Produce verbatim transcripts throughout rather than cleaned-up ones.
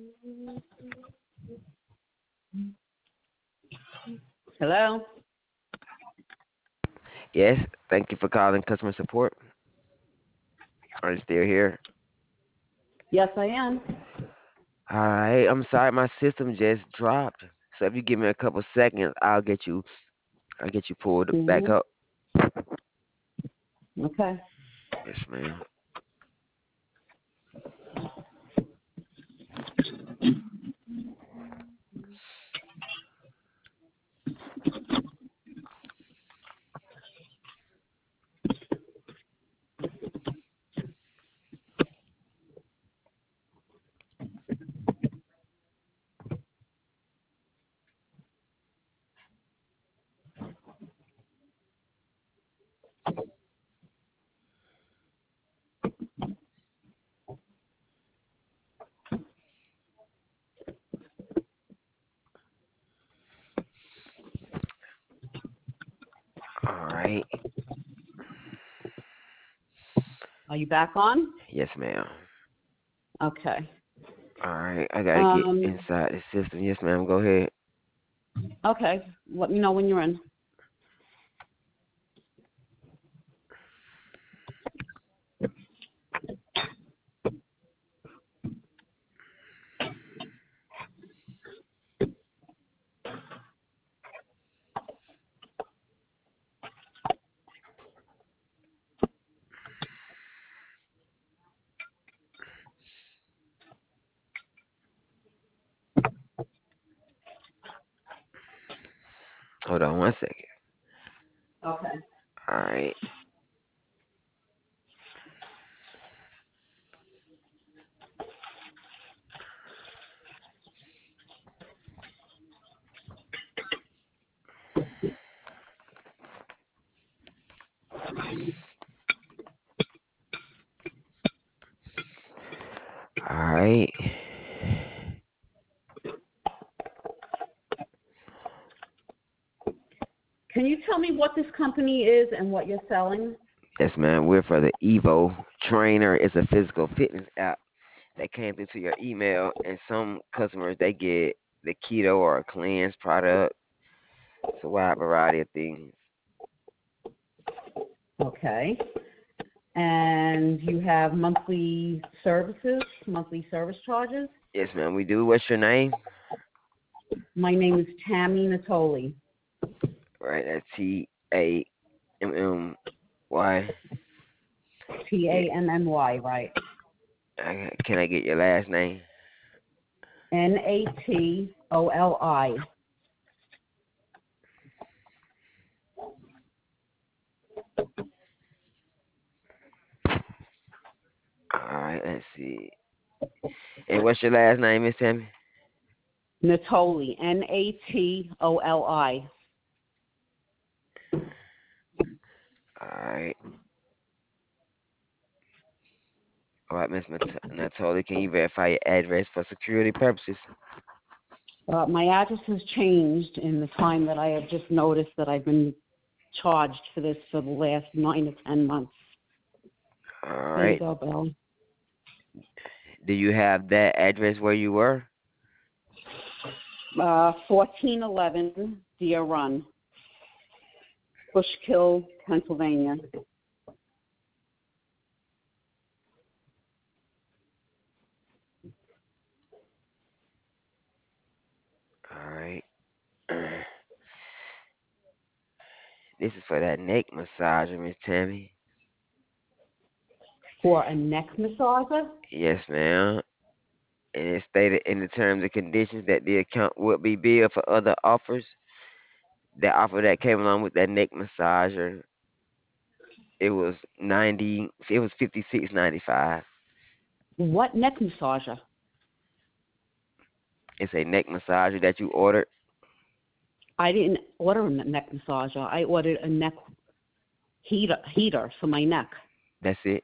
Hello? Yes, thank you for calling customer support. Are you still here? Yes, I am. All right, I'm sorry, my system just dropped. So if you give me a couple seconds, I'll get you. I'll get you pulled back Hmm. up. Okay. Yes, ma'am. All right. Are you back on? Yes, ma'am. Okay. All right, I gotta get Um. inside the system. Yes, ma'am. Go ahead. Okay. Let me know when you're in. Hold on one second. Okay. All right. All right. Can you tell me what this company is and what you're selling? Yes, ma'am. We're for the Evo Trainer. It's a physical fitness app that came through to your email, and some customers they get the keto or a cleanse product. It's a wide variety of things. Okay. And you have monthly services, monthly service charges? Yes, ma'am. We do. What's your name? My name is Tammy Natoli. Right. That's T A M M Y. T Yeah. A M M Y, right? I- Can I get your last name? N A T O L I. All right. Let's see. And what's your last name, Miss Tammy? Natoli. N A T O L I. All right. All right, Miss Nat- Natoli. Can you verify your address for security purposes? Uh, my address has changed in the time that I have just noticed that I've been charged for this for the last nine to ten months. All There you right. go, Bill. Do you have that address where you were? Uh, fourteen eleven Deer Run, Bushkill, Pennsylvania. All right. This is for that neck massager, Miss Tammy. For a neck massager? Yes, ma'am. And it stated in the terms and conditions that the account would be billed for other offers. The offer that came along with that neck massager, it was ninety. It was fifty six ninety five. What neck massager? It's a neck massager that you ordered. I didn't order a neck massager. I ordered a neck heater heater for my neck. That's it.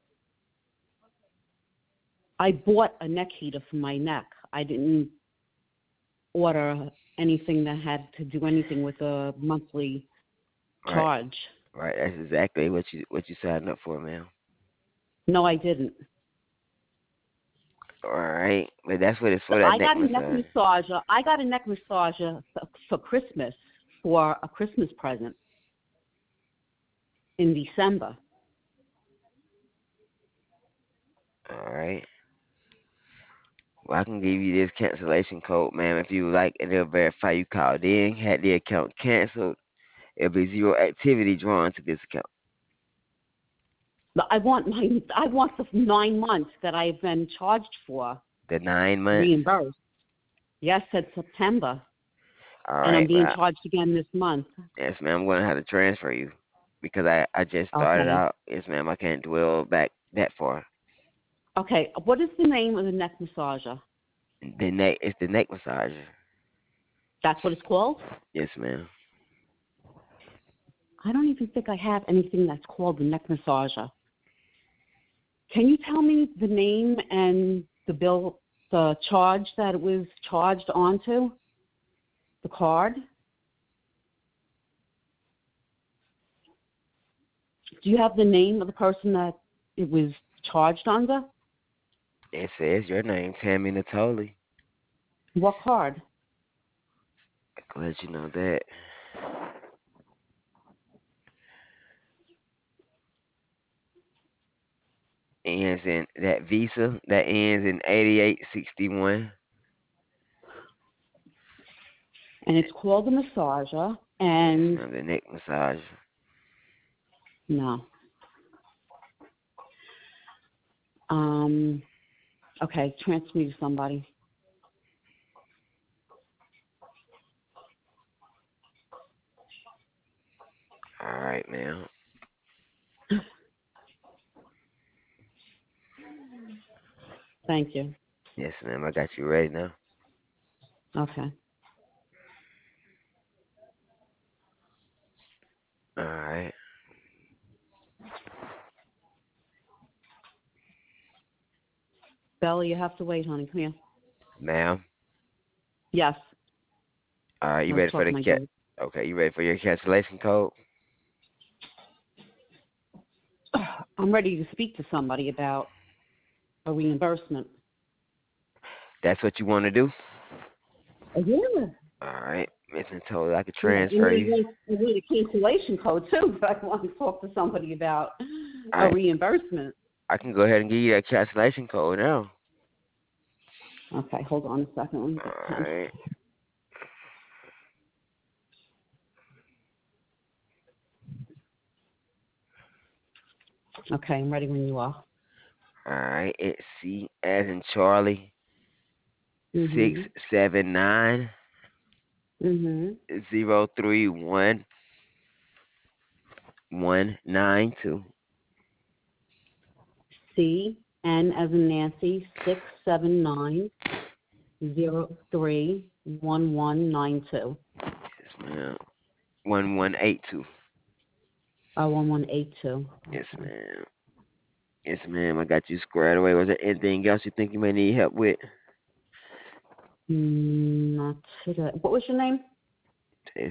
I bought a neck heater for my neck. I didn't order anything that had to do anything with a monthly Right. charge. Right. That's exactly what you what you signed up for, ma'am. No, I didn't. All right, but that's what it's So for, that I neck got a neck massager. massager. I got a neck massager for, for Christmas, for a Christmas present in December. All right. Well, I can give you this cancellation code, ma'am, if you would like, and they'll verify you called in, had the account canceled. It'll be zero activity drawn to this account. But I want my I want the nine months that I've been charged for The nine months. reimbursed. Yes, it's September, All and I'm right. being Well, charged again this month. yes, ma'am. I'm gonna have to transfer you because I I just started Okay. out. Yes, ma'am. I can't dwell back that far. Okay. What is the name of the neck massager? The neck. It's the neck massager. That's what it's called? Yes, ma'am. I don't even think I have anything that's called the neck massager. Can you tell me the name and the bill, the charge that it was charged onto, the card? Do you have the name of the person that it was charged under? It says your name, Tammy Natoli. What card? I can let you know that. Ends in that Visa that ends in eighty-eight sixty-one. And it's called a massager, Yes, and ma'am. The neck massager. no. Um, okay, transfer me to somebody. All right, ma'am. Thank you. Yes, ma'am. I got you ready now. Okay. All right, Bella, you have to wait, honey. Come here. ma'am. Yes. All right, you Let's ready for talk to the my cat? dog. Okay, you ready for your cancellation code? I'm ready to speak to somebody about a reimbursement. That's what you want to do? Oh, yeah. All right, Miss Natoli, I could Yeah, and transfer there's you. like I need a cancellation code too, but I want to talk to somebody about All a right, reimbursement. I can go ahead and give you that cancellation code now. Okay, hold on a second. Let me get a All pen. right. Okay, I'm ready when you are. All right, it's C as in Charlie, six Mhm. seven nine Mhm. zero three one one nine two. C N as in Nancy, six seven nine zero three one one nine two. Yes, ma'am. One one eight two. Oh, one one eight two. Yes, Okay. ma'am. Yes, ma'am. I got you squared away. Was there anything else you think you may need help with? Mm, not today. What was your name? Eh,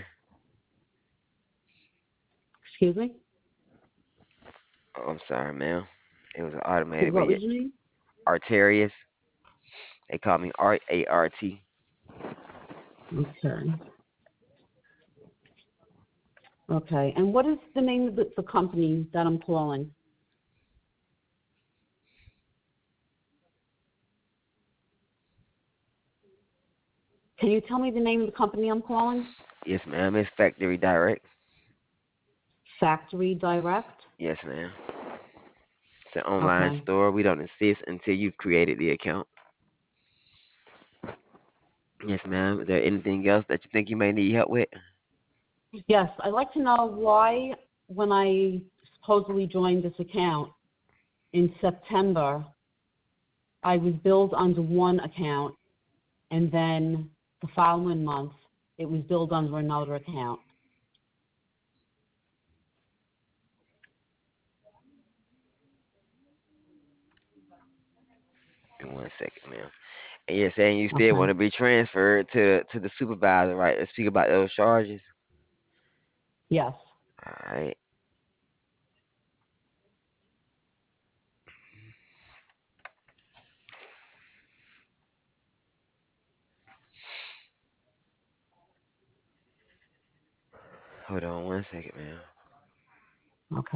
Excuse me. Oh, I'm sorry, ma'am. It was an automatic, What but was yeah, your name? Arterius. They call me R A R T. Okay. Okay. And what is the name of the, the company that I'm calling? Can you tell me the name of the company I'm calling? Yes, ma'am. It's Factory Direct. Factory Direct. Yes, ma'am. It's an online Okay. store. We don't insist until you've created the account. Yes, ma'am. Is there anything else that you think you may need help with? Yes, I'd like to know why, when I supposedly joined this account in September, I was billed under one account, and then the following month, it was billed under another account. In one second, ma'am. And you're saying you still Okay. want to be transferred to to the supervisor, right? Let's speak about those charges. Yes. All right. Hold on one second, ma'am. Okay.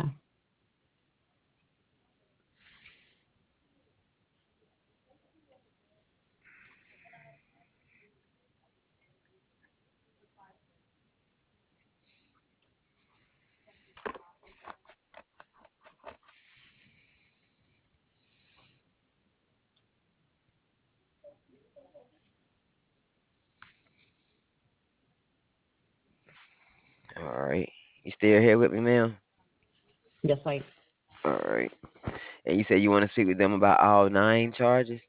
All right. You still here with me, ma'am? Yes, I. All right. And you said you want to speak with them about all nine charges?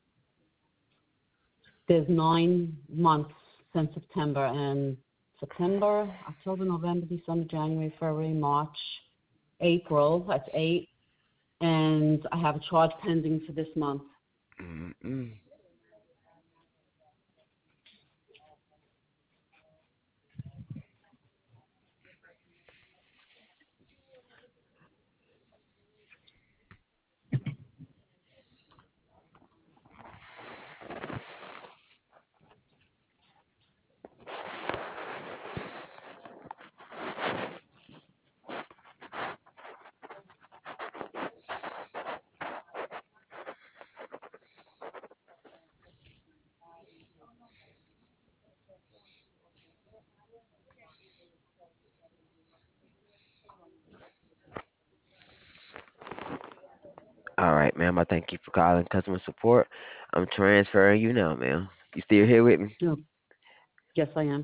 There's nine months since September, and September, October, November, December, January, February, March, April. That's eight, and I have a charge pending for this month. Mm-mm. All right, ma'am. I thank you for calling customer support. I'm transferring you now, ma'am. You still here with me? No. Yes, I am.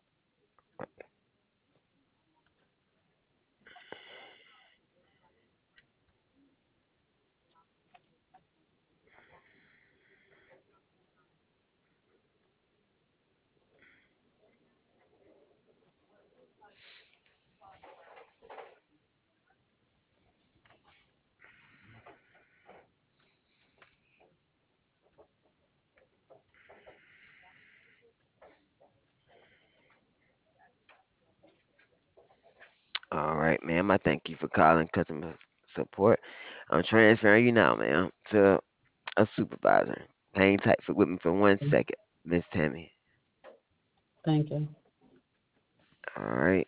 All right, ma'am. I thank you for calling customer support. I'm transferring you now, ma'am, to a supervisor. Hang tight for with me for one second, Miss Tammy. Thank you. All right.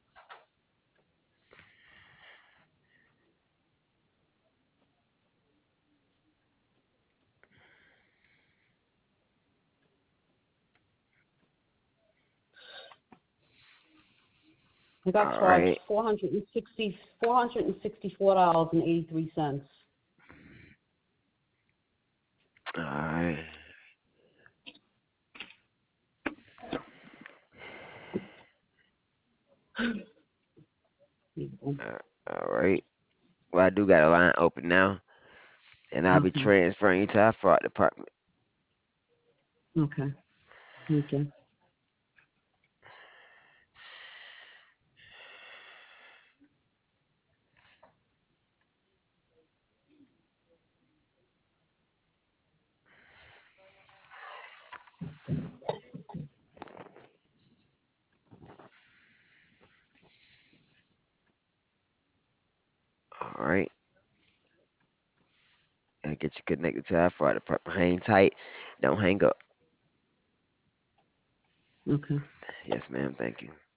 I got All charged right. four hundred and sixty, four hundred and sixty-four dollars and eighty-three cents. All right. Uh, All right. Well, I do got a line open now, and I'll be Okay. transferring you to our fraud department. Okay. Thank you. All right. And get you connected to our fraud department. Hang tight. Don't hang up. Okay. Yes, ma'am. Thank you.